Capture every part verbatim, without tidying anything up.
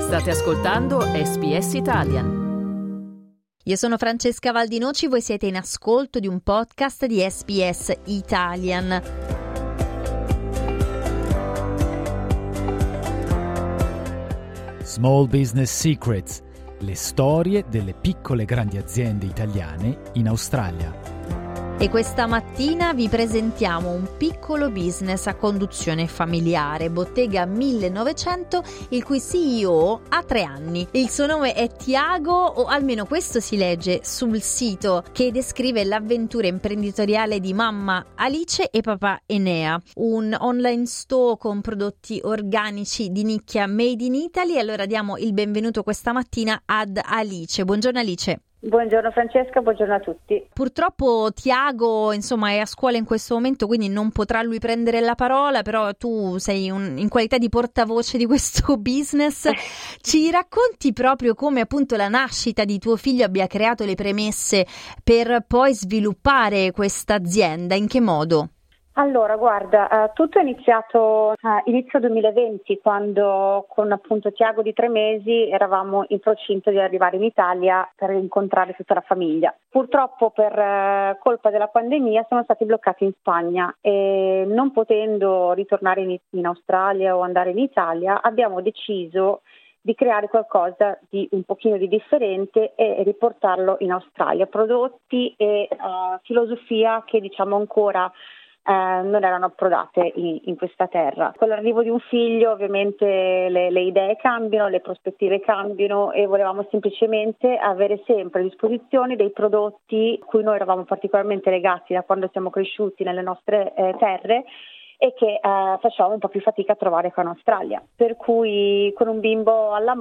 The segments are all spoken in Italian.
State ascoltando S B S Italian. Io sono Francesca Valdinoci, voi siete in ascolto di un podcast di S B S Italian. Small Business Secrets, le storie delle piccole e grandi aziende italiane in Australia. E questa mattina vi presentiamo un piccolo business a conduzione familiare, Bottega millenovecento, il cui C E O ha tre anni. Il suo nome è Tiago, o almeno questo si legge sul sito che descrive l'avventura imprenditoriale di mamma Alice e papà Enea, un online store con prodotti organici di nicchia made in Italy. Allora diamo il benvenuto questa mattina ad Alice. Buongiorno Alice. Buongiorno Francesca, buongiorno a tutti. Purtroppo Tiago, insomma, è a scuola in questo momento, quindi non potrà lui prendere la parola, però tu sei un, in qualità di portavoce di questo business. Ci racconti proprio come appunto la nascita di tuo figlio abbia creato le premesse per poi sviluppare questa azienda? In che modo? Allora, guarda, uh, tutto è iniziato uh, inizio duemilaventi, quando con appunto Tiago di tre mesi eravamo in procinto di arrivare in Italia per incontrare tutta la famiglia. Purtroppo per uh, colpa della pandemia siamo stati bloccati in Spagna e non potendo ritornare in, in Australia o andare in Italia abbiamo deciso di creare qualcosa di un pochino di differente e riportarlo in Australia. Prodotti e uh, filosofia che diciamo ancora Eh, non erano approdate in, in questa terra. Con l'arrivo di un figlio ovviamente le, le idee cambiano, le prospettive cambiano e volevamo semplicemente avere sempre a disposizione dei prodotti a cui noi eravamo particolarmente legati da quando siamo cresciuti nelle nostre eh, terre e che eh, facciamo un po' più fatica a trovare qua in Australia. Per cui con un bimbo alla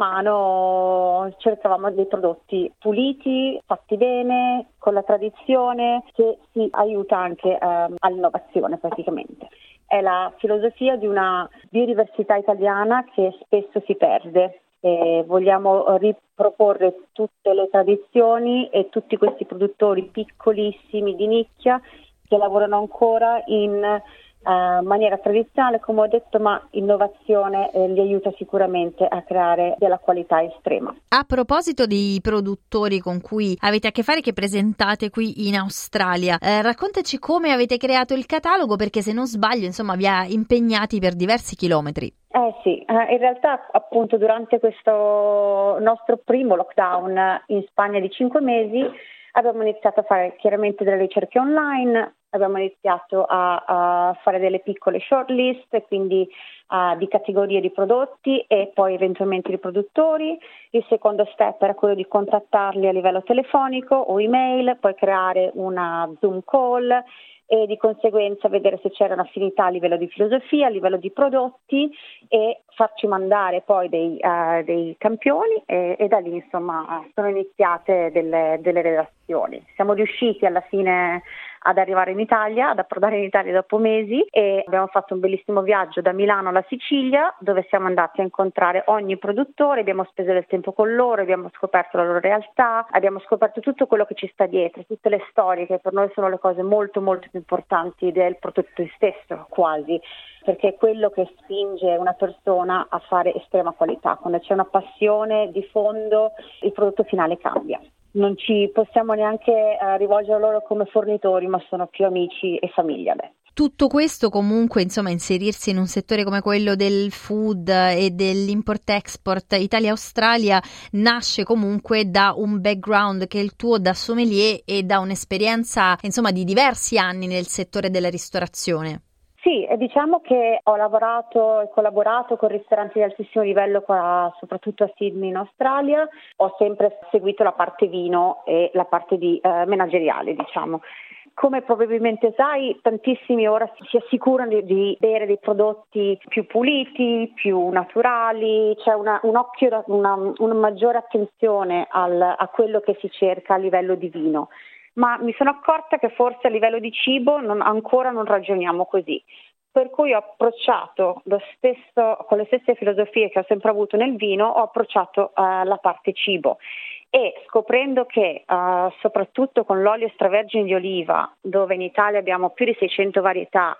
mano cercavamo dei prodotti puliti, fatti bene, con la tradizione, che si aiuta anche eh, all'innovazione praticamente. È la filosofia di una biodiversità italiana che spesso si perde. E vogliamo riproporre tutte le tradizioni e tutti questi produttori piccolissimi di nicchia che lavorano ancora in Uh, maniera tradizionale, come ho detto, ma innovazione eh, li aiuta sicuramente a creare della qualità estrema. A proposito dei produttori con cui avete a che fare, che presentate qui in Australia, eh, raccontaci come avete creato il catalogo, perché se non sbaglio insomma vi ha impegnati per diversi chilometri. Eh sì, eh, in realtà appunto durante questo nostro primo lockdown in Spagna di cinque mesi abbiamo iniziato a fare chiaramente delle ricerche online. Abbiamo iniziato a, a fare delle piccole shortlist, quindi uh, di categorie di prodotti e poi eventualmente di produttori. Il secondo step era quello di contattarli a livello telefonico o email, poi creare una Zoom call e di conseguenza vedere se c'era un'affinità a livello di filosofia, a livello di prodotti e farci mandare poi dei, uh, dei campioni e, e da lì insomma sono iniziate delle, delle relazioni. Siamo riusciti alla fine ad arrivare in Italia, ad approdare in Italia dopo mesi e abbiamo fatto un bellissimo viaggio da Milano alla Sicilia, dove siamo andati a incontrare ogni produttore, abbiamo speso del tempo con loro, abbiamo scoperto la loro realtà, abbiamo scoperto tutto quello che ci sta dietro, tutte le storie che per noi sono le cose molto molto più importanti del prodotto stesso, quasi, perché è quello che spinge una persona a fare estrema qualità. Quando c'è una passione di fondo, il prodotto finale cambia. Non ci possiamo neanche eh, rivolgere a loro come fornitori, ma sono più amici e famiglia adesso. Tutto questo comunque, insomma, inserirsi in un settore come quello del food e dell'import-export Italia-Australia nasce comunque da un background che è il tuo da sommelier e da un'esperienza, insomma, di diversi anni nel settore della ristorazione. Sì, e diciamo che ho lavorato e collaborato con ristoranti di altissimo livello qua, soprattutto a Sydney in Australia. Ho sempre seguito la parte vino e la parte di eh, manageriale, diciamo. Come probabilmente sai, tantissimi ora si assicurano di, di bere dei prodotti più puliti, più naturali, c'è una, un occhio, una, una maggiore attenzione al, a quello che si cerca a livello di vino. Ma mi sono accorta che forse a livello di cibo non, ancora non ragioniamo così. Per cui ho approcciato lo stesso, con le stesse filosofie che ho sempre avuto nel vino, ho approcciato uh, la parte cibo. E scoprendo che uh, soprattutto con l'olio extravergine di oliva, dove in Italia abbiamo più di seicento varietà,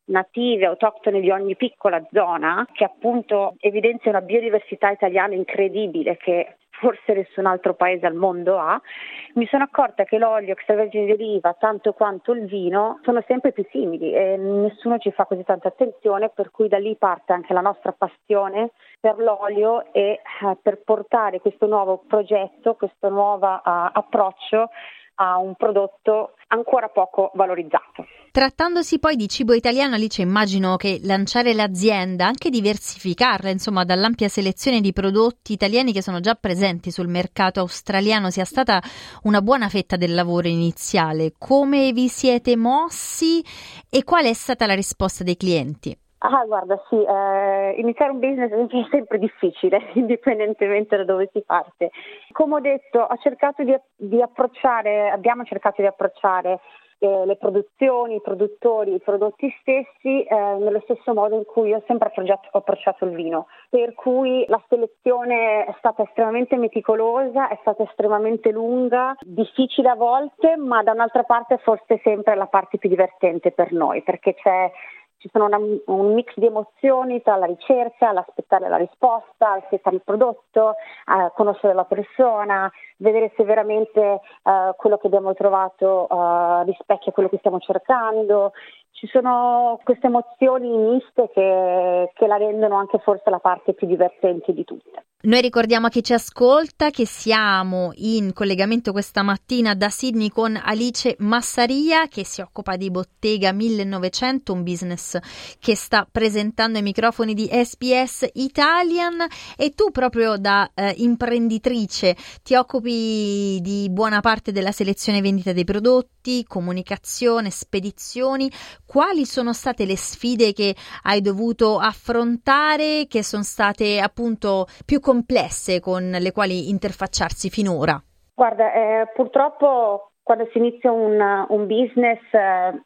native, autoctone di ogni piccola zona, che appunto evidenzia una biodiversità italiana incredibile che forse nessun altro paese al mondo ha, mi sono accorta che l'olio extravergine di oliva, tanto quanto il vino, sono sempre più simili e nessuno ci fa così tanta attenzione, per cui da lì parte anche la nostra passione per l'olio e eh, per portare questo nuovo progetto, questo nuovo uh, approccio a un prodotto ancora poco valorizzato. Trattandosi poi di cibo italiano, Alice, immagino che lanciare l'azienda, anche diversificarla, insomma, dall'ampia selezione di prodotti italiani che sono già presenti sul mercato australiano, sia stata una buona fetta del lavoro iniziale. Come vi siete mossi e qual è stata la risposta dei clienti? Ah, guarda, sì, eh, iniziare un business è sempre difficile, indipendentemente da dove si parte. Come ho detto, ho cercato di, di approcciare, abbiamo cercato di approcciare eh, le produzioni, i produttori, i prodotti stessi eh, nello stesso modo in cui io ho sempre approcciato, ho approcciato il vino. Per cui la selezione è stata estremamente meticolosa, è stata estremamente lunga, difficile a volte, ma da un'altra parte forse sempre la parte più divertente per noi, perché c'è Ci sono una, un mix di emozioni tra la ricerca, l'aspettare la risposta, aspettare il prodotto, eh, conoscere la persona, vedere se veramente eh, quello che abbiamo trovato eh, rispecchia quello che stiamo cercando. Ci sono queste emozioni miste che, che la rendono anche forse la parte più divertente di tutte. Noi ricordiamo a chi ci ascolta che siamo in collegamento questa mattina da Sydney con Alice Massaria, che si occupa di Bottega millenovecento, un business che sta presentando ai microfoni di S B S Italian, e tu proprio da eh, imprenditrice ti occupi di buona parte della selezione e vendita dei prodotti, comunicazione, spedizioni. Quali sono state le sfide che hai dovuto affrontare, che sono state appunto più complesse, con le quali interfacciarsi finora? Guarda, eh, purtroppo quando si inizia un, un business eh,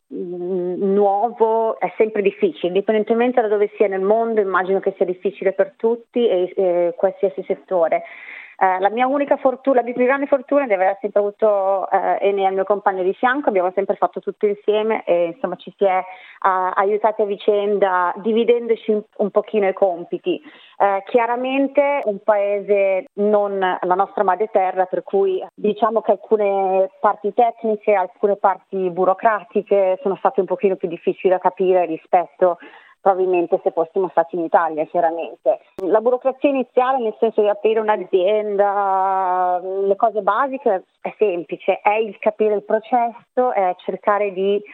nuovo è sempre difficile, indipendentemente da dove sia nel mondo. Immagino che sia difficile per tutti e eh, qualsiasi settore. Eh, la mia unica fortuna, la mia più grande fortuna è di aver sempre avuto eh, Eni, il mio compagno di fianco. Abbiamo sempre fatto tutto insieme e insomma ci si è uh, aiutati a vicenda, dividendoci un, un pochino i compiti. Eh, chiaramente un paese non la nostra madriterra, per cui diciamo che alcune parti tecniche, alcune parti burocratiche sono state un pochino più difficili da capire rispetto probabilmente se fossimo stati in Italia, chiaramente. La burocrazia iniziale, nel senso di aprire un'azienda, le cose basiche, è semplice, è il capire il processo, è cercare di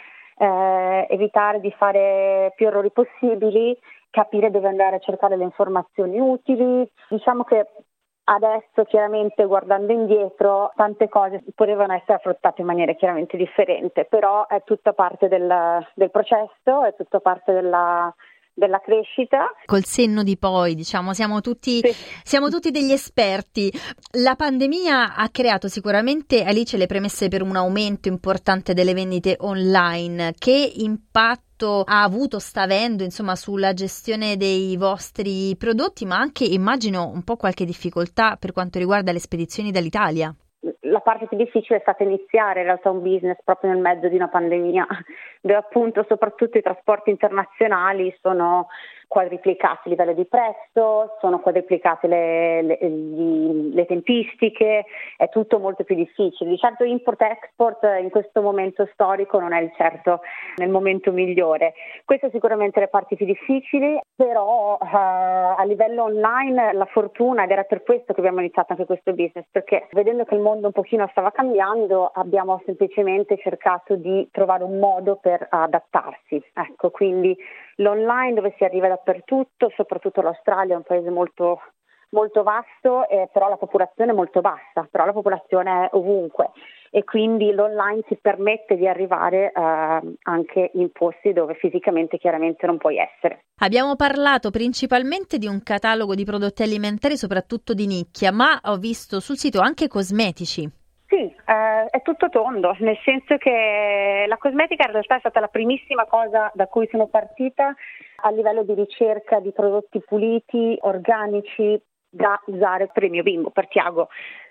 eh, evitare di fare più errori possibili, capire dove andare a cercare le informazioni utili. Diciamo che adesso, chiaramente, guardando indietro, tante cose potevano essere affrontate in maniera chiaramente differente, però è tutta parte del, del processo, è tutta parte della, della crescita. Col senno di poi, diciamo, siamo tutti, sì. siamo tutti degli esperti. La pandemia ha creato sicuramente, Alice, le premesse per un aumento importante delle vendite online. Che impatto ha avuto, sta avendo, insomma, sulla gestione dei vostri prodotti, ma anche, immagino, un po' qualche difficoltà per quanto riguarda le spedizioni dall'Italia? La parte più difficile è stata iniziare in realtà un business proprio nel mezzo di una pandemia, dove appunto soprattutto i trasporti internazionali sono quadruplicati a livello di prezzo, sono quadruplicate le, le, gli, le tempistiche, è tutto molto più difficile. Di certo import-export in questo momento storico non è il certo nel momento migliore. Queste sicuramente le parti più difficili, però uh, a livello online la fortuna, ed era per questo che abbiamo iniziato anche questo business, perché vedendo che il mondo un pochino stava cambiando abbiamo semplicemente cercato di trovare un modo per adattarsi. Ecco, quindi l'online dove si arriva dappertutto, soprattutto l'Australia è un paese molto, molto vasto, eh, però la popolazione è molto bassa, però la popolazione è ovunque e quindi l'online ti permette di arrivare eh, anche in posti dove fisicamente chiaramente non puoi essere. Abbiamo parlato principalmente di un catalogo di prodotti alimentari, soprattutto di nicchia, ma ho visto sul sito anche cosmetici. Sì, eh, è tutto tondo, nel senso che la cosmetica in realtà è stata la primissima cosa da cui sono partita a livello di ricerca di prodotti puliti, organici, da usare per il mio bimbo, per Tiago.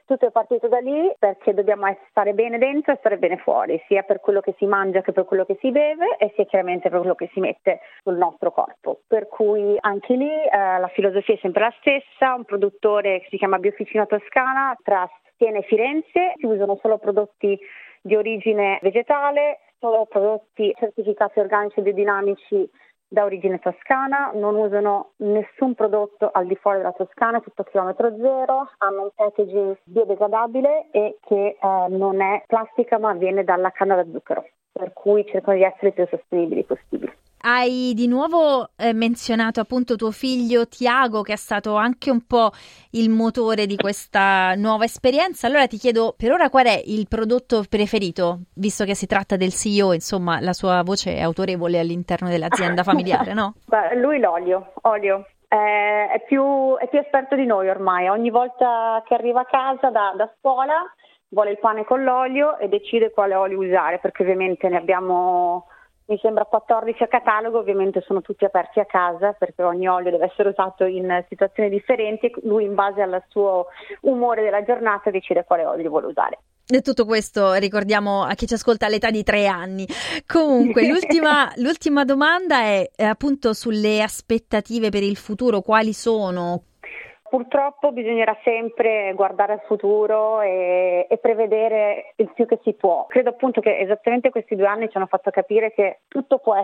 Tutto è partito da lì perché dobbiamo stare bene dentro e stare bene fuori, sia per quello che si mangia che per quello che si beve e sia chiaramente per quello che si mette sul nostro corpo. Per cui anche lì eh, la filosofia è sempre la stessa, un produttore che si chiama Biofficina Toscana tra Siena e Firenze, si usano solo prodotti di origine vegetale, solo prodotti certificati organici e biodinamici da origine toscana, non usano nessun prodotto al di fuori della Toscana, tutto chilometro zero, hanno un packaging biodegradabile e che eh, non è plastica ma viene dalla canna da zucchero, per cui cercano di essere il più sostenibili possibili. Hai di nuovo eh, menzionato appunto tuo figlio Tiago, che è stato anche un po' il motore di questa nuova esperienza. Allora ti chiedo, per ora qual è il prodotto preferito, visto che si tratta del C E O, insomma la sua voce è autorevole all'interno dell'azienda familiare, no? Beh, lui l'olio, olio. Eh, è più è più esperto di noi ormai, ogni volta che arriva a casa da, da scuola vuole il pane con l'olio e decide quale olio usare, perché ovviamente ne abbiamo... Mi sembra quattordici a catalogo, ovviamente sono tutti aperti a casa perché ogni olio deve essere usato in situazioni differenti. Lui in base al suo umore della giornata decide quale olio vuole usare. E tutto questo ricordiamo a chi ci ascolta all'età di tre anni. Comunque l'ultima, l'ultima domanda è eh, appunto sulle aspettative per il futuro, quali sono? Purtroppo bisognerà sempre guardare al futuro e, e prevedere il più che si può. Credo appunto che esattamente questi due anni ci hanno fatto capire che tutto può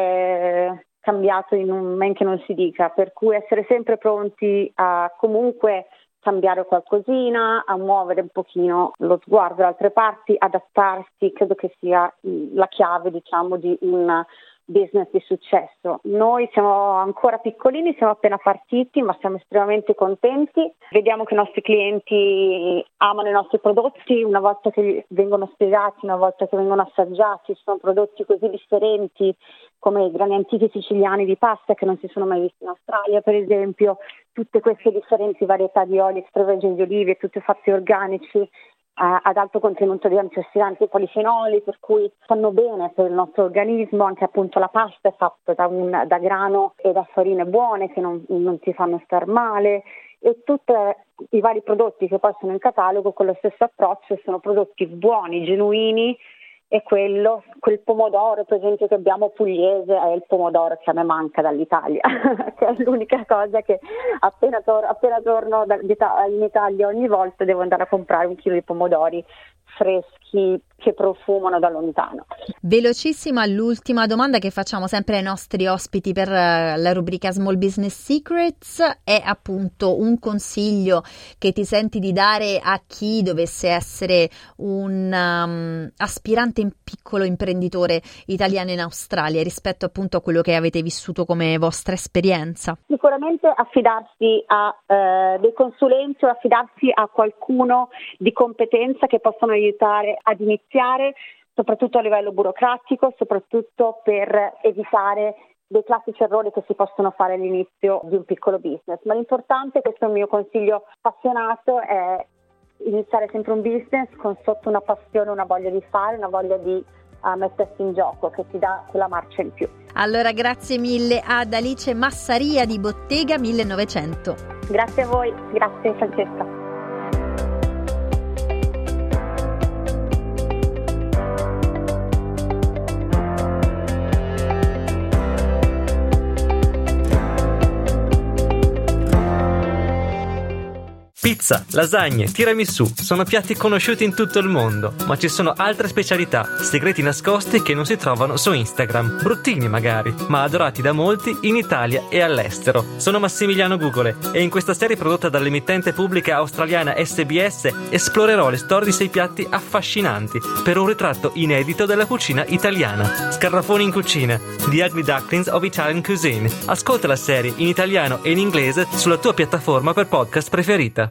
essere cambiato in un men che non si dica, per cui essere sempre pronti a comunque cambiare qualcosina, a muovere un pochino lo sguardo da altre parti, adattarsi, credo che sia la chiave, diciamo, di un business di successo. Noi siamo ancora piccolini, siamo appena partiti, ma siamo estremamente contenti. Vediamo che i nostri clienti amano i nostri prodotti una volta che vengono spiegati, una volta che vengono assaggiati. Sono prodotti così differenti come i grani antichi siciliani di pasta che non si sono mai visti in Australia, per esempio. Tutte queste differenti varietà di oli extravergini di olive, tutti fatti organici, ad alto contenuto di antiossidanti e polifenoli, per cui fanno bene per il nostro organismo. Anche appunto la pasta è fatta da, un, da grano e da farine buone che non, non ti fanno star male, e tutti i vari prodotti che poi sono in catalogo con lo stesso approccio sono prodotti buoni, genuini. E quello, quel pomodoro per esempio che abbiamo pugliese è il pomodoro che a me manca dall'Italia che è l'unica cosa che appena, tor- appena torno da- in Italia ogni volta devo andare a comprare un chilo di pomodori freschi che profumano da lontano. Velocissima l'ultima domanda che facciamo sempre ai nostri ospiti per la rubrica Small Business Secrets è appunto un consiglio che ti senti di dare a chi dovesse essere un um, aspirante in piccolo imprenditore italiano in Australia rispetto appunto a quello che avete vissuto come vostra esperienza. Sicuramente affidarsi a eh, dei consulenti o affidarsi a qualcuno di competenza che possono aiutare ad iniziare, soprattutto a livello burocratico, soprattutto per evitare dei classici errori che si possono fare all'inizio di un piccolo business. Ma l'importante, questo è il mio consiglio appassionato, è iniziare sempre un business con sotto una passione, una voglia di fare, una voglia di uh, mettersi in gioco, che ti dà quella marcia in più. Allora grazie mille ad Alice Massaria di Bottega millenovecento. Grazie a voi, grazie Francesca. Pizza, lasagne, tiramisù sono piatti conosciuti in tutto il mondo, ma ci sono altre specialità, segreti nascosti che non si trovano su Instagram, bruttini magari, ma adorati da molti in Italia e all'estero. Sono Massimiliano Gugole e in questa serie prodotta dall'emittente pubblica australiana S B S esplorerò le storie di sei piatti affascinanti per un ritratto inedito della cucina italiana. Scarafoni in cucina, The Ugly Ducklings of Italian Cuisine. Ascolta la serie in italiano e in inglese sulla tua piattaforma per podcast preferita.